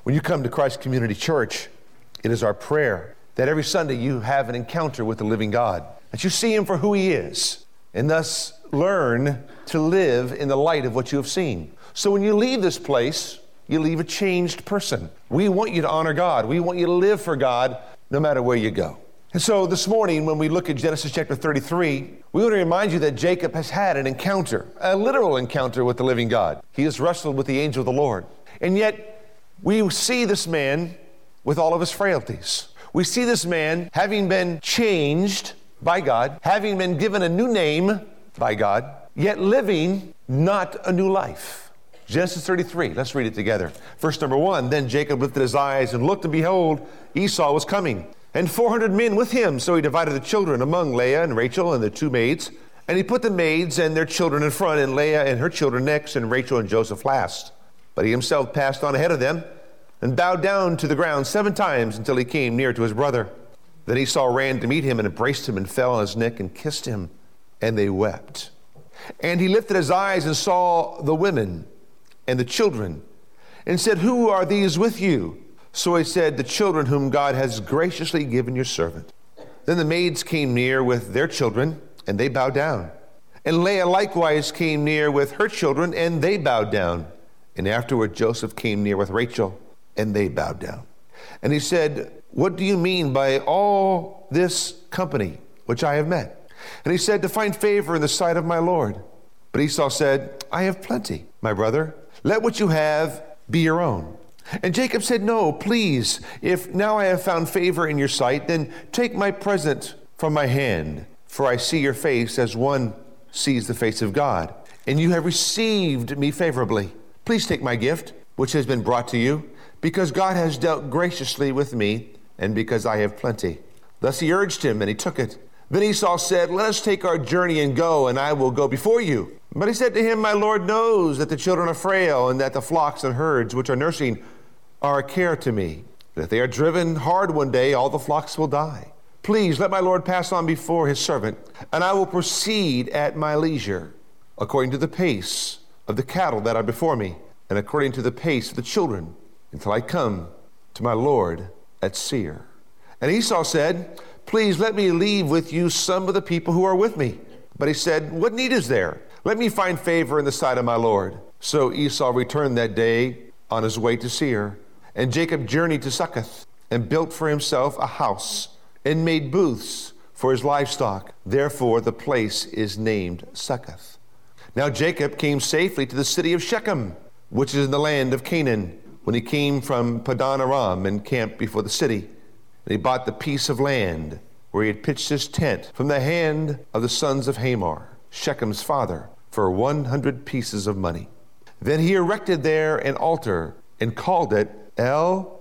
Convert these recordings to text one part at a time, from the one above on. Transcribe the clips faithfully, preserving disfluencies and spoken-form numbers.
When you come to Christ Community Church, it is our prayer that every Sunday you have an encounter with the living God, that you see him for who he is, and thus learn to live in the light of what you have seen. So when you leave this place, you leave a changed person. We want you to honor God. We want you to live for God no matter where you go. And so this morning, when we look at Genesis chapter thirty-three, we want to remind you that Jacob has had an encounter, a literal encounter with the living God. He has wrestled with the angel of the Lord. And yet, we see this man with all of his frailties. We see this man having been changed by God, having been given a new name by God, yet living not a new life. Genesis thirty-three, let's read it together. Verse number one, then Jacob lifted his eyes and looked, and behold, Esau was coming, and four hundred men with him. So he divided the children among Leah and Rachel and the two maids. And he put the maids and their children in front, and Leah and her children next, and Rachel and Joseph last. But he himself passed on ahead of them, and bowed down to the ground seven times until he came near to his brother. Then Esau ran to meet him and embraced him and fell on his neck and kissed him, and they wept. And he lifted his eyes and saw the women and the children, and said, who are these with you? So he said, the children whom God has graciously given your servant. Then the maids came near with their children, and they bowed down. And Leah likewise came near with her children, and they bowed down. And afterward Joseph came near with Rachel, and they bowed down. And he said, what do you mean by all this company which I have met? And he said, to find favor in the sight of my Lord. But Esau said, I have plenty, my brother. Let what you have be your own. And Jacob said, no, please, if now I have found favor in your sight, then take my present from my hand, for I see your face as one sees the face of God, and you have received me favorably. Please take my gift, which has been brought to you, because God has dealt graciously with me, and because I have plenty. Thus he urged him, and he took it. Then Esau said, let us take our journey and go, and I will go before you. But he said to him, my Lord knows that the children are frail, and that the flocks and herds which are nursing are a care to me. And if they are driven hard one day, all the flocks will die. Please let my Lord pass on before his servant, and I will proceed at my leisure, according to the pace of the cattle that are before me, and according to the pace of the children, until I come to my Lord at Seir. And Esau said, please let me leave with you some of the people who are with me. But he said, what need is there? Let me find favor in the sight of my Lord. So Esau returned that day on his way to Seir. And Jacob journeyed to Succoth, and built for himself a house, and made booths for his livestock. Therefore the place is named Succoth. Now Jacob came safely to the city of Shechem, which is in the land of Canaan, when he came from Padan Aram and camped before the city. And he bought the piece of land where he had pitched his tent from the hand of the sons of Hamor, Shechem's father, for one hundred pieces of money. Then he erected there an altar and called it El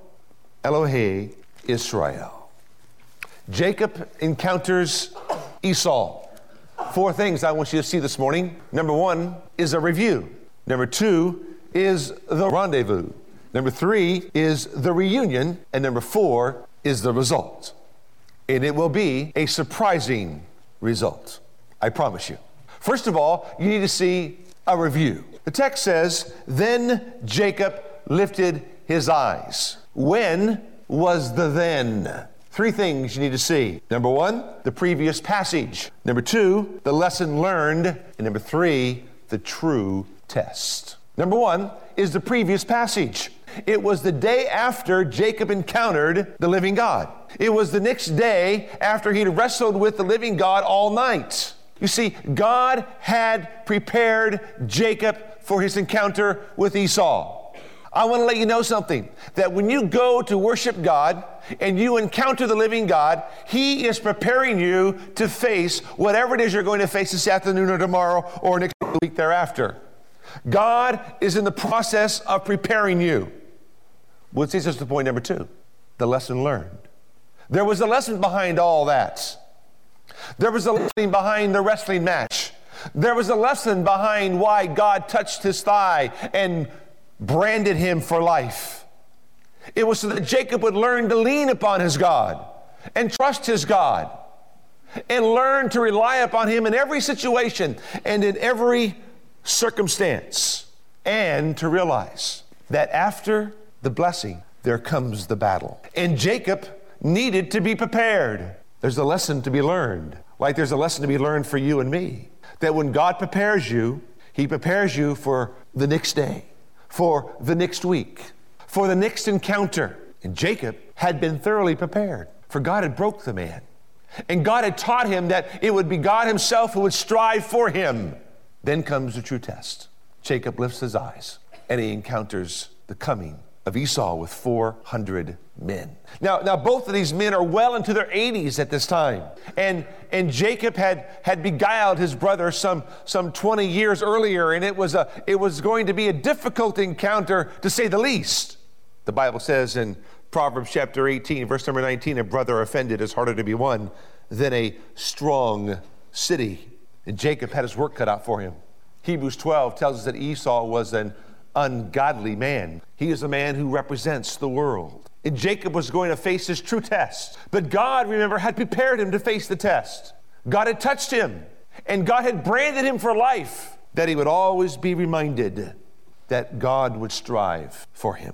Elohe Israel. Jacob encounters Esau. Four things I want you to see this morning. Number one is a review. Number two is the rendezvous. Number three is the reunion. And number four is the result. And it will be a surprising result, I promise you. First of all, you need to see a review. The text says, then Jacob lifted his eyes. When was the then? Three things you need to see. Number one, the previous passage. Number two, the lesson learned. And number three, the true test. Number one is the previous passage. It was the day after Jacob encountered the living God. It was the next day after he'd wrestled with the living God all night. You see, God had prepared Jacob for his encounter with Esau. I want to let you know something, that when you go to worship God and you encounter the living God, he is preparing you to face whatever it is you're going to face this afternoon or tomorrow or next week thereafter. God is in the process of preparing you. Which leads us to point number two, the lesson learned. There was a lesson behind all that. There was a lesson behind the wrestling match. There was a lesson behind why God touched his thigh and branded him for life. It was so that Jacob would learn to lean upon his God and trust his God and learn to rely upon him in every situation and in every circumstance, and to realize that after the blessing, there comes the battle. And Jacob needed to be prepared. There's a lesson to be learned, like there's a lesson to be learned for you and me, that when God prepares you, he prepares you for the next day, for the next week, for the next encounter. And Jacob had been thoroughly prepared, for God had broke the man. And God had taught him that it would be God himself who would strive for him. Then comes the true test. Jacob lifts his eyes and he encounters the coming of Esau with four hundred men. Now, now both of these men are well into their eighties at this time. And, and Jacob had, had beguiled his brother some, some twenty years earlier, and it was, a, it was going to be a difficult encounter, to say the least. The Bible says in Proverbs chapter eighteen, verse number nineteen, a brother offended is harder to be won than a strong city. And Jacob had his work cut out for him. Hebrews twelve tells us that Esau was an ungodly man. He is a man who represents the world. And Jacob was going to face his true test. But God, remember, had prepared him to face the test. God had touched him, and God had branded him for life, that he would always be reminded that God would strive for him.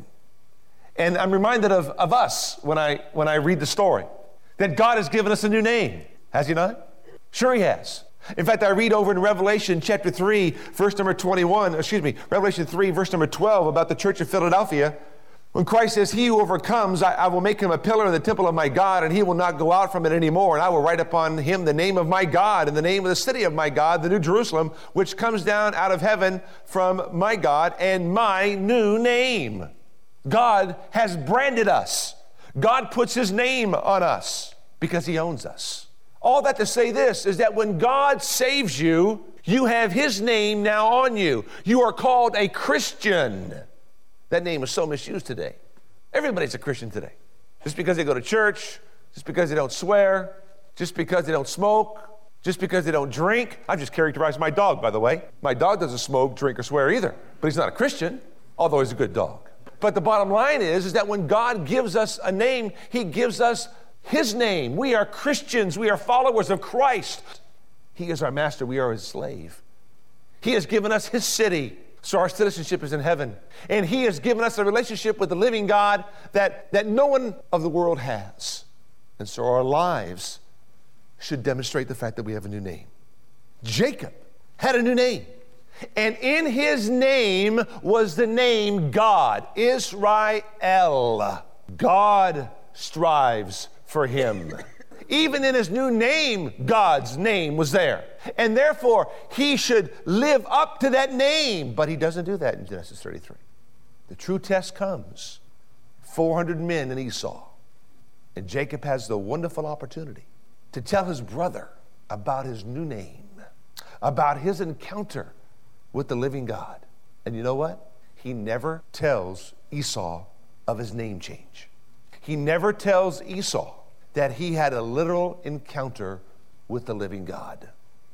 And I'm reminded of, of us when I, when I read the story, that God has given us a new name. Has he not? Sure he has. In fact, I read over in Revelation chapter three, verse number twenty-one, excuse me, Revelation three, verse number twelve, about the church of Philadelphia, when Christ says, he who overcomes, I, I will make him a pillar in the temple of my God, and he will not go out from it anymore. And I will write upon him the name of my God and the name of the city of my God, the New Jerusalem, which comes down out of heaven from my God, and my new name. God has branded us. God puts his name on us because he owns us. All that to say this is that when God saves you, you have his name now on you. You are called a Christian. That name is so misused today. Everybody's a Christian today. Just because they go to church, just because they don't swear, just because they don't smoke, just because they don't drink. I've just characterized my dog, by the way. My dog doesn't smoke, drink, or swear either, but he's not a Christian, although he's a good dog. But the bottom line is, is that when God gives us a name, he gives us his name. We are Christians. We are followers of Christ. He is our master. We are his slave. He has given us his city, so our citizenship is in heaven. And he has given us a relationship with the living God that, that no one of the world has. And so our lives should demonstrate the fact that we have a new name. Jacob had a new name. And in his name was the name God, Israel. God strives for him. Even in his new name, God's name was there. And therefore, he should live up to that name. But he doesn't do that in Genesis thirty-three. The true test comes. four hundred men in Esau. And Jacob has the wonderful opportunity to tell his brother about his new name, about his encounter with the living God. And you know what? He never tells Esau of his name change. He never tells Esau that he had a literal encounter with the living God.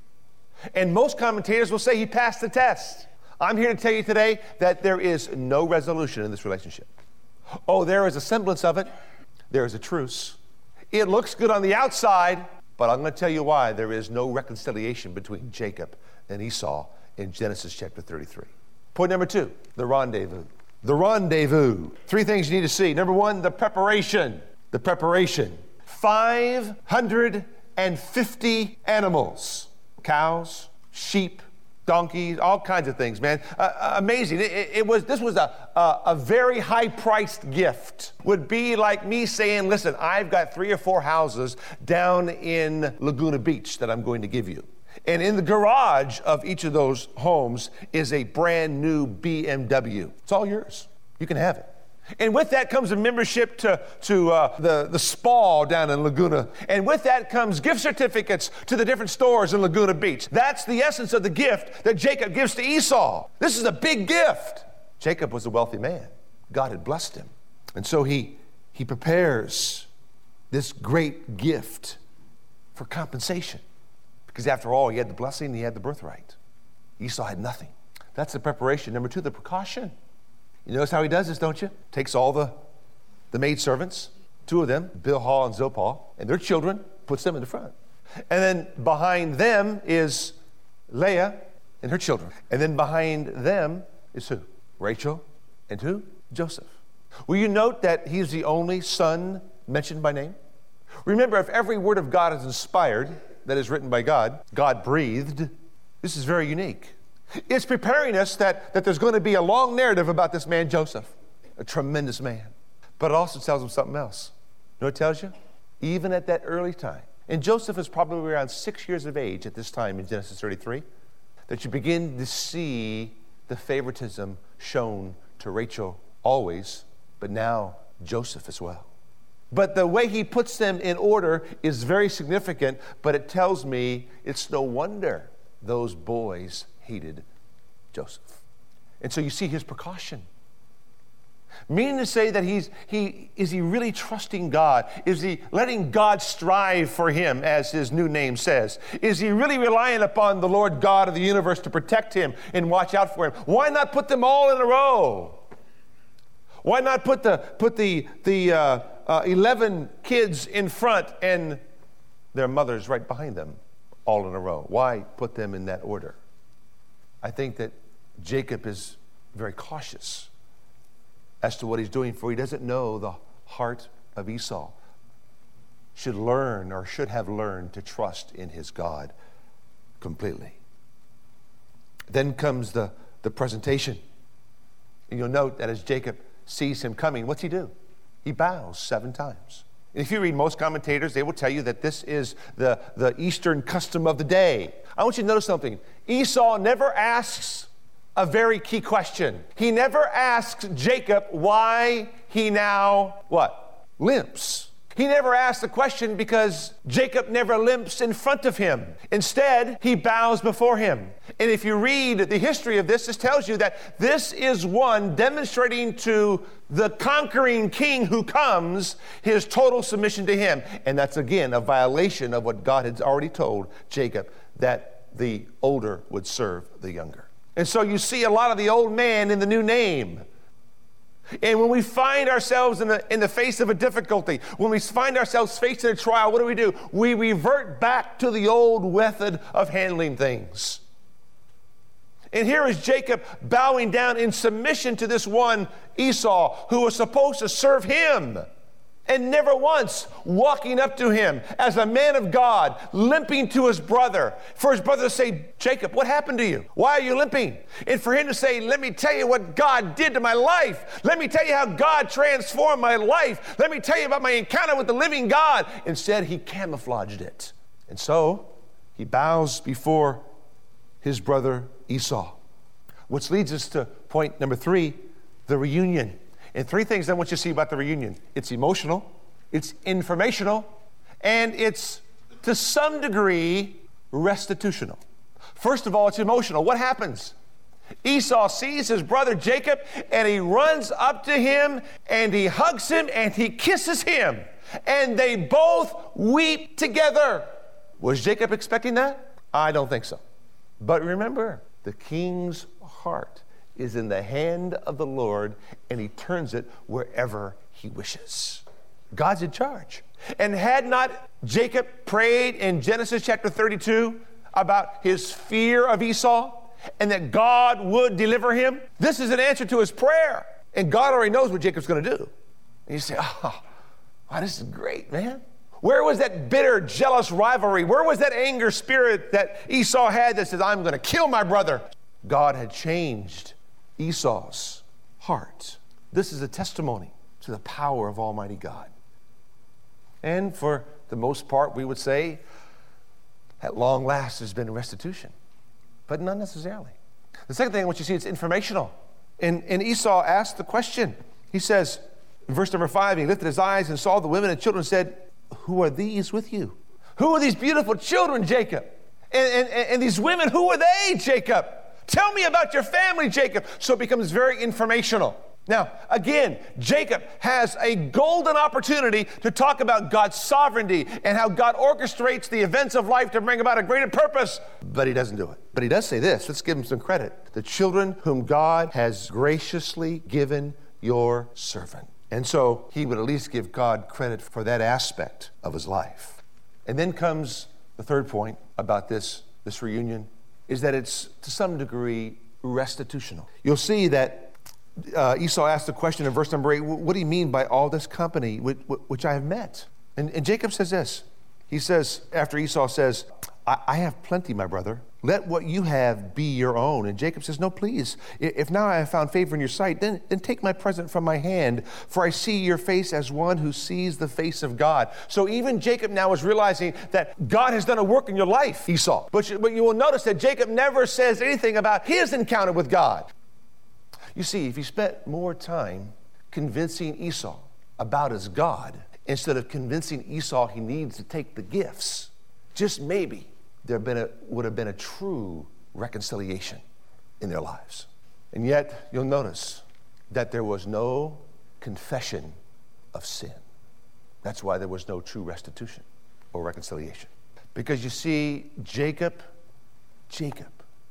And most commentators will say he passed the test. I'm here to tell you today that there is no resolution in this relationship. Oh, there is a semblance of it. There is a truce. It looks good on the outside, but I'm going to tell you why there is no reconciliation between Jacob and Esau in Genesis chapter thirty-three. Point number two, the rendezvous. The rendezvous. Three things you need to see. Number one, the preparation. The preparation. five hundred fifty animals. Cows, sheep, donkeys, all kinds of things, man. Uh, amazing. It, it, it was. This was a, a, a very high-priced gift. Would be like me saying, listen, I've got three or four houses down in Laguna Beach that I'm going to give you. And in the garage of each of those homes is a brand new B M W. It's all yours. You can have it. And with that comes a membership to, to uh, the, the spa down in Laguna. And with that comes gift certificates to the different stores in Laguna Beach. That's the essence of the gift that Jacob gives to Esau. This is a big gift. Jacob was a wealthy man. God had blessed him. And so he, he prepares this great gift for compensation. Because after all, he had the blessing and he had the birthright. Esau had nothing. That's the preparation. Number two, the precaution. You notice how he does this, don't you? Takes all the, the maidservants, two of them, Bilhah and Zilpah, and their children, puts them in the front. And then behind them is Leah and her children. And then behind them is who? Rachel and who? Joseph. Will you note that he's the only son mentioned by name? Remember, if every word of God is inspired, that is written by God, God breathed, this is very unique. It's preparing us that, that there's going to be a long narrative about this man Joseph, a tremendous man. But it also tells him something else. You know what it tells you? Even at that early time, and Joseph is probably around six years of age at this time in Genesis thirty-three, that you begin to see the favoritism shown to Rachel always, but now Joseph as well. But the way he puts them in order is very significant, but it tells me it's no wonder those boys hated Joseph. And so you see his precaution. Meaning to say that he's, he, is he really trusting God? Is he letting God strive for him, as his new name says? Is he really relying upon the Lord God of the universe to protect him and watch out for him? Why not put them all in a row? Why not put the, put the, the uh, uh, eleven kids in front and their mothers right behind them, all in a row? Why put them in that order? I think that Jacob is very cautious as to what he's doing, for he doesn't know the heart of Esau. Should learn or should have learned to trust in his God completely. Then comes the, the presentation. And you'll note that as Jacob sees him coming, what's he do? He bows seven times. And if you read most commentators, they will tell you that this is the, the Eastern custom of the day. I want you to notice something. Esau never asks a very key question. He never asks Jacob why he now, what? Limps. He never asks the question because Jacob never limps in front of him. Instead, he bows before him. And if you read the history of this, this tells you that this is one demonstrating to the conquering king who comes his total submission to him. And that's, again, a violation of what God had already told Jacob, that the older would serve the younger. And so you see a lot of the old man in the new name. And when we find ourselves in the, in the face of a difficulty, when we find ourselves facing a trial, what do we do? We revert back to the old method of handling things. And here is Jacob bowing down in submission to this one Esau who was supposed to serve him, and never once walking up to him as a man of God, limping to his brother, for his brother to say, Jacob, what happened to you? Why are you limping? And for him to say, let me tell you what God did to my life. Let me tell you how God transformed my life. Let me tell you about my encounter with the living God. Instead, he camouflaged it. And so he bows before his brother Esau, which leads us to point number three, the reunion. And three things I want you to see about the reunion. It's emotional, it's informational, and it's, to some degree, restitutional. First of all, it's emotional. What happens? Esau sees his brother Jacob, and he runs up to him, and he hugs him, and he kisses him. And they both weep together. Was Jacob expecting that? I don't think so. But remember, the king's heart is in the hand of the Lord, and he turns it wherever he wishes. God's in charge. And had not Jacob prayed in Genesis chapter thirty-two about his fear of Esau and that God would deliver him? This is an answer to his prayer. And God already knows what Jacob's going to do. And you say, oh, wow, this is great, man. Where was that bitter, jealous rivalry? Where was that anger spirit that Esau had that says, I'm going to kill my brother? God had changed Esau's heart. This is a testimony to the power of Almighty God. And for the most part, we would say, at long last, there's been restitution. But not necessarily. The second thing I want you to see, it's informational. And, and Esau asked the question. He says, in verse number five, he lifted his eyes and saw the women and children and said, who are these with you? Who are these beautiful children, Jacob? And, and, and these women, who are they, Jacob? Tell me about your family, Jacob. So it becomes very informational. Now, again, Jacob has a golden opportunity to talk about God's sovereignty and how God orchestrates the events of life to bring about a greater purpose. But he doesn't do it. But he does say this. Let's give him some credit. The children whom God has graciously given your servant. And so he would at least give God credit for that aspect of his life. And then comes the third point about this, this reunion, is that it's to some degree restitutional. You'll see that uh, Esau asked the question in verse number eight, what do you mean by all this company which, which I have met? And, and Jacob says this. He says, after Esau says, I, I have plenty, my brother. Let what you have be your own. And Jacob says, no, please. If now I have found favor in your sight, then, then take my present from my hand, for I see your face as one who sees the face of God. So even Jacob now is realizing that God has done a work in your life, Esau. But you, but you will notice that Jacob never says anything about his encounter with God. You see, if he spent more time convincing Esau about his God, instead of convincing Esau he needs to take the gifts, just maybe there been a, would have been a true reconciliation in their lives. And yet, you'll notice that there was no confession of sin. That's why there was no true restitution or reconciliation. Because you see, Jacob, Jacob,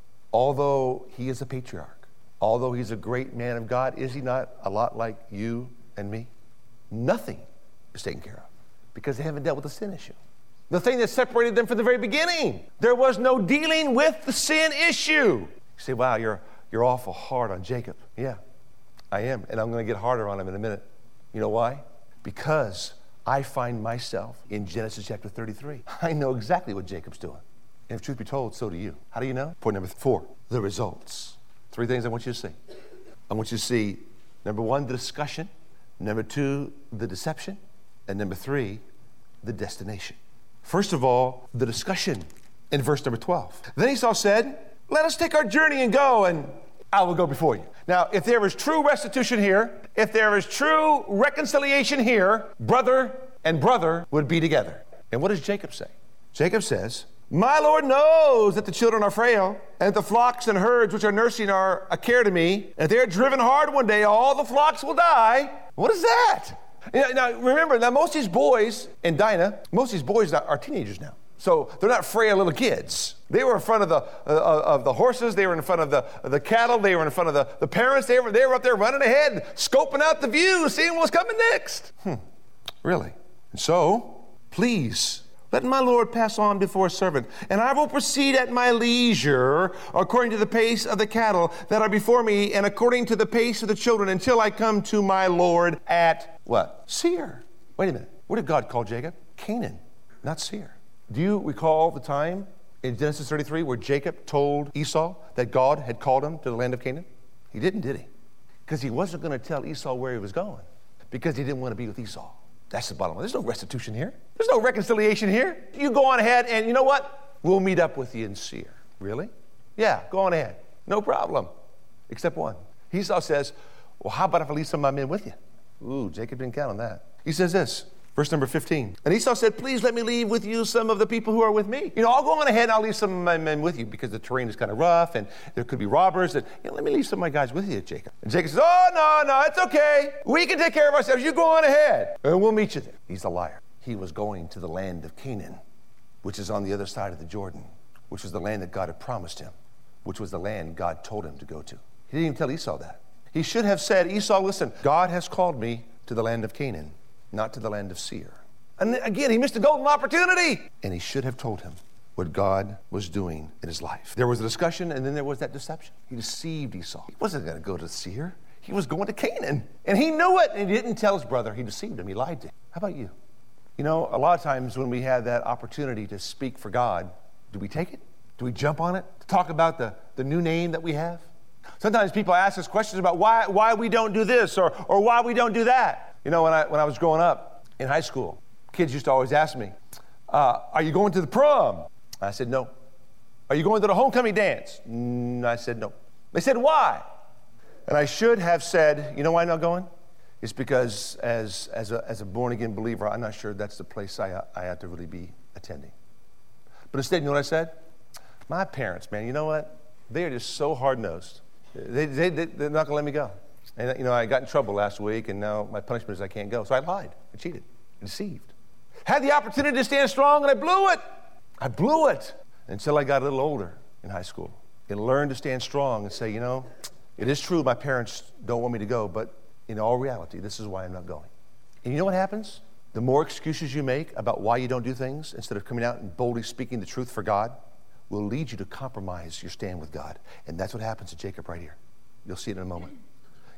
although he is a patriarch, although he's a great man of God, is he not a lot like you and me? Nothing is taken care of because they haven't dealt with the sin issue. The thing that separated them from the very beginning. There was no dealing with the sin issue. You say, wow, you're, you're awful hard on Jacob. Yeah, I am. And I'm going to get harder on him in a minute. You know why? Because I find myself in Genesis chapter thirty-three. I know exactly what Jacob's doing. And if truth be told, so do you. How do you know? Point number four, the results. Three things I want you to see. I want you to see, number one, the discussion. Number two, the deception. And number three, the destination. First of all, the discussion in verse number twelve. Then Esau said, let us take our journey and go, and I will go before you. Now, if there is true restitution here, if there is true reconciliation here, brother and brother would be together. And what does Jacob say? Jacob says, my Lord knows that the children are frail, and that the flocks and herds which are nursing are a care to me. And if they are driven hard one day, all the flocks will die. What is that? Now, remember, now most of these boys in Dinah, most of these boys are teenagers now. So they're not frail little kids. They were in front of the uh, of the horses. They were in front of the of the cattle. They were in front of the, the parents. They were, they were up there running ahead, scoping out the view, seeing what's coming next. Hmm, really? And so, please, let my Lord pass on before his servant, and I will proceed at my leisure according to the pace of the cattle that are before me and according to the pace of the children until I come to my Lord at what? Seir. Wait a minute. What did God call Jacob? Canaan, not Seir. Do you recall the time in Genesis thirty-three where Jacob told Esau that God had called him to the land of Canaan? He didn't, did he? Because he wasn't going to tell Esau where he was going because he didn't want to be with Esau. That's the bottom line. There's no restitution here. There's no reconciliation here. You go on ahead and you know what? We'll meet up with you in Seir. Really? Yeah, go on ahead. No problem. Except one. Esau says, well, how about if I leave some of my men with you? Ooh, Jacob didn't count on that. He says this, verse number fifteen. And Esau said, please let me leave with you some of the people who are with me. You know, I'll go on ahead and I'll leave some of my men with you because the terrain is kind of rough and there could be robbers. And you know, let me leave some of my guys with you, Jacob. And Jacob says, oh, no, no, it's okay. We can take care of ourselves. You go on ahead and we'll meet you there. He's a liar. He was going to the land of Canaan, which is on the other side of the Jordan, which was the land that God had promised him, which was the land God told him to go to. He didn't even tell Esau that. He should have said, Esau, listen, God has called me to the land of Canaan, not to the land of Seir. And again, he missed a golden opportunity. And he should have told him what God was doing in his life. There was a discussion, and then there was that deception. He deceived Esau. He wasn't going to go to Seir. He was going to Canaan. And he knew it, and he didn't tell his brother. He deceived him. He lied to him. How about you? You know, a lot of times when we have that opportunity to speak for God, do we take it? Do we jump on it? To talk about the, the new name that we have? Sometimes people ask us questions about why, why we don't do this or, or why we don't do that. You know, when I, when I was growing up in high school, kids used to always ask me, uh, are you going to the prom? I said, no. Are you going to the homecoming dance? Mm, I said, no. They said, why? And I should have said, you know why I'm not going? It's because as, as, a, as a born-again believer, I'm not sure that's the place I, I have to really be attending. But instead, you know what I said? My parents, man, you know what? They are just so hard-nosed. They, they, they, they're not going to let me go. And, you know, I got in trouble last week, and now my punishment is I can't go. So I lied. I cheated. I deceived. Had the opportunity to stand strong, and I blew it. I blew it until I got a little older in high school and learned to stand strong and say, you know, it is true my parents don't want me to go, but in all reality, this is why I'm not going. And you know what happens? The more excuses you make about why you don't do things, instead of coming out and boldly speaking the truth for God, will lead you to compromise your stand with God. And that's what happens to Jacob right here. You'll see it in a moment.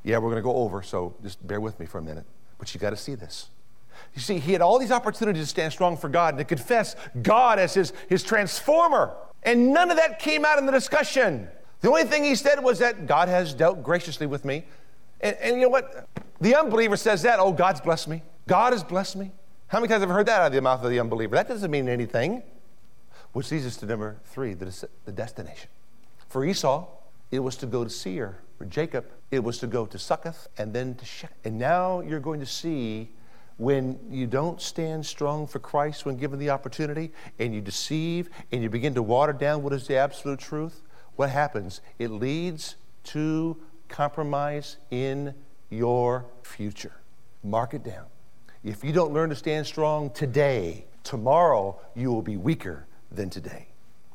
Yeah, we're going to go over, so just bear with me for a minute. But you got to see this. You see, he had all these opportunities to stand strong for God, to confess God as his, his transformer. And none of that came out in the discussion. The only thing he said was that God has dealt graciously with me. And, and you know what? The unbeliever says that, oh, God's blessed me. God has blessed me. How many times have I heard that out of the mouth of the unbeliever? That doesn't mean anything. Which leads us to number three, the, the destination. For Esau, it was to go to Seir. For Jacob, it was to go to Succoth and then to Shechem. And now you're going to see when you don't stand strong for Christ when given the opportunity, and you deceive and you begin to water down what is the absolute truth, what happens? It leads to compromise in your future. Mark it down. If you don't learn to stand strong today, tomorrow you will be weaker than today.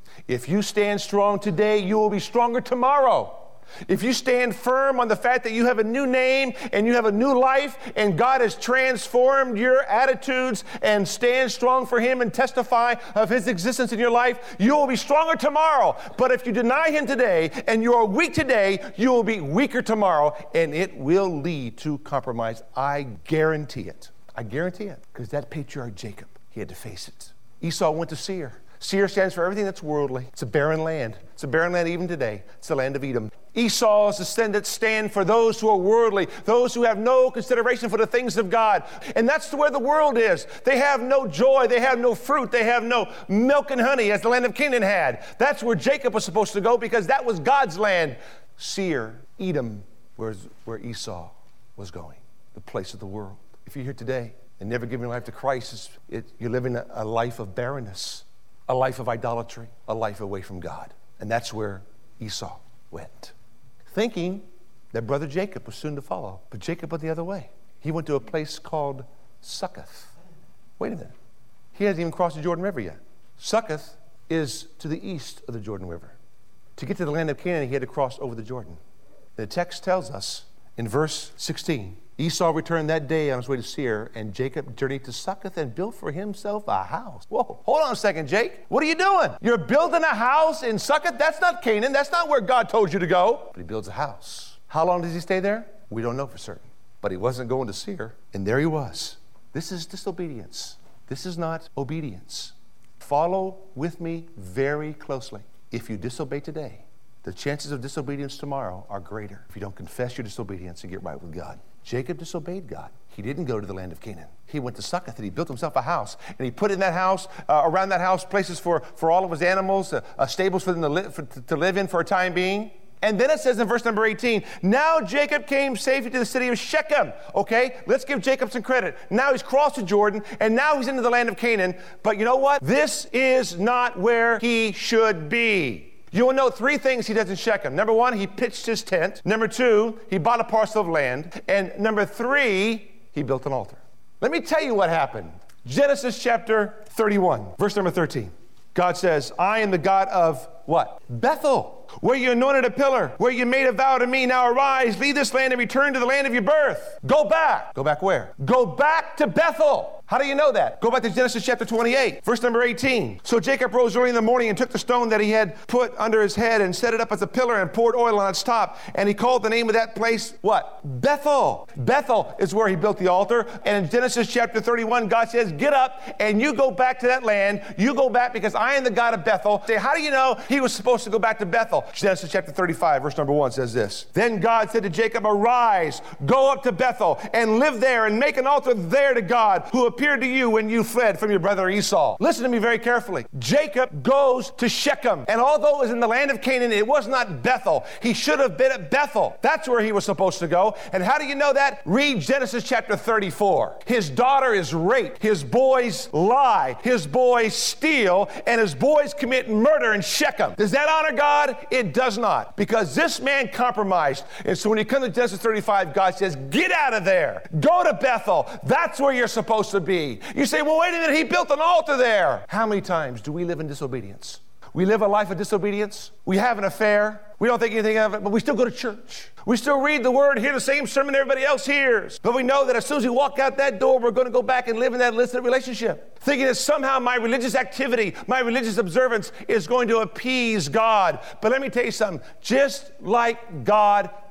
If you stand strong today, you will be stronger tomorrow. If you stand firm on the fact that you have a new name and you have a new life and God has transformed your attitudes, and stand strong for him and testify of his existence in your life, you will be stronger tomorrow. But if you deny him today and you are weak today, you will be weaker tomorrow, and it will lead to compromise. I guarantee it. I guarantee it, because that patriarch Jacob, he had to face it. Esau went to Seir. Seir stands for everything that's worldly. It's a barren land. It's a barren land even today. It's the land of Edom. Esau's descendants stand for those who are worldly, those who have no consideration for the things of God. And that's where the world is. They have no joy. They have no fruit. They have no milk and honey, as the land of Canaan had. That's where Jacob was supposed to go, because that was God's land. Seir, Edom, was where Esau was going, the place of the world. If you're here today and never given your life to Christ, it, you're living a, a life of barrenness, a life of idolatry, a life away from God. And that's where Esau went, thinking that brother Jacob was soon to follow. But Jacob went the other way. He went to a place called Succoth. Wait a minute. He hasn't even crossed the Jordan River yet. Succoth is to the east of the Jordan River. To get to the land of Canaan, he had to cross over the Jordan. The text tells us in verse sixteen, Esau returned that day on his way to Seir, and Jacob journeyed to Succoth and built for himself a house. Whoa, hold on a second, Jake. What are you doing? You're building a house in Succoth? That's not Canaan. That's not where God told you to go. But he builds a house. How long does he stay there? We don't know for certain. But he wasn't going to Seir, and there he was. This is disobedience. This is not obedience. Follow with me very closely. If you disobey today, the chances of disobedience tomorrow are greater if you don't confess your disobedience and get right with God. Jacob disobeyed God. He didn't go to the land of Canaan. He went to Succoth, and he built himself a house. And he put in that house, uh, around that house, places for, for all of his animals, uh, uh, stables for them to, li- for, to live in for a time being. And then it says in verse number eighteen, now Jacob came safely to the city of Shechem. Okay, let's give Jacob some credit. Now he's crossed the Jordan, and now he's into the land of Canaan. But you know what? This is not where he should be. You will note three things he does in Shechem. Number one, he pitched his tent. Number two, he bought a parcel of land. And number three, he built an altar. Let me tell you what happened. Genesis chapter thirty-one, verse number thirteen. God says, I am the God of what? Bethel, where you anointed a pillar, where you made a vow to me. Now arise, leave this land and return to the land of your birth. Go back. Go back where? Go back to Bethel. How do you know that? Go back to Genesis chapter twenty-eight, verse number eighteen. So Jacob rose early in the morning and took the stone that he had put under his head and set it up as a pillar and poured oil on its top. And he called the name of that place, what? Bethel. Bethel is where he built the altar. And in Genesis chapter thirty-one, God says, get up and you go back to that land. You go back because I am the God of Bethel. Say, how do you know he was supposed to go back to Bethel? Genesis chapter thirty-five, verse number one says this. Then God said to Jacob, arise, go up to Bethel and live there and make an altar there to God who appeared to you when you fled from your brother Esau. Listen to me very carefully. Jacob goes to Shechem, and although it was in the land of Canaan, it was not Bethel. He should have been at Bethel. That's where he was supposed to go. And how do you know that? Read Genesis chapter thirty-four. His daughter is raped. His boys lie. His boys steal. And his boys commit murder in Shechem. Does that honor God? It does not. Because this man compromised. And so when you come to Genesis thirty-five, God says, get out of there. Go to Bethel. That's where you're supposed to be. You say, well, wait a minute, he built an altar there. How many times do we live in disobedience? We live a life of disobedience. We have an affair. We don't think anything of it, but we still go to church. We still read the word, hear the same sermon everybody else hears. But we know that as soon as we walk out that door, we're going to go back and live in that illicit relationship, thinking that somehow my religious activity, my religious observance is going to appease God. But let me tell you something. Just like God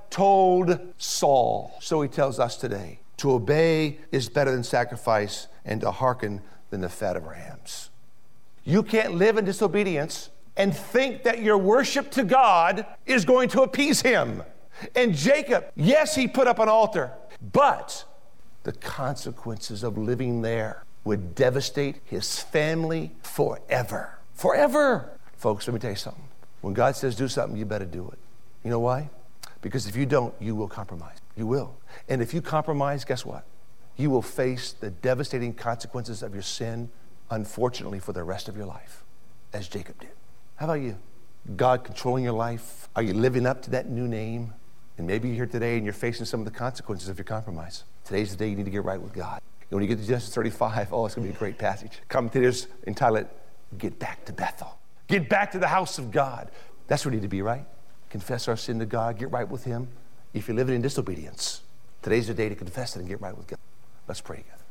told Saul, so he tells us today. To obey is better than sacrifice, and to hearken than the fat of rams. You can't live in disobedience and think that your worship to God is going to appease him. And Jacob, yes, he put up an altar, but the consequences of living there would devastate his family forever. Forever. Folks, let me tell you something. When God says do something, you better do it. You know why? Because if you don't, you will compromise. You will. And if you compromise, guess what? You will face the devastating consequences of your sin, unfortunately, for the rest of your life, as Jacob did. How about you? God controlling your life? Are you living up to that new name? And maybe you're here today and you're facing some of the consequences of your compromise. Today's the day you need to get right with God. And when you get to Genesis thirty-five, oh, it's going to be a great passage. Commentators entitle it, Get Back to Bethel. Get back to the house of God. That's where we need to be, right? Confess our sin to God, get right with him. If you're living in disobedience, today's the day to confess it and get right with God. Let's pray together.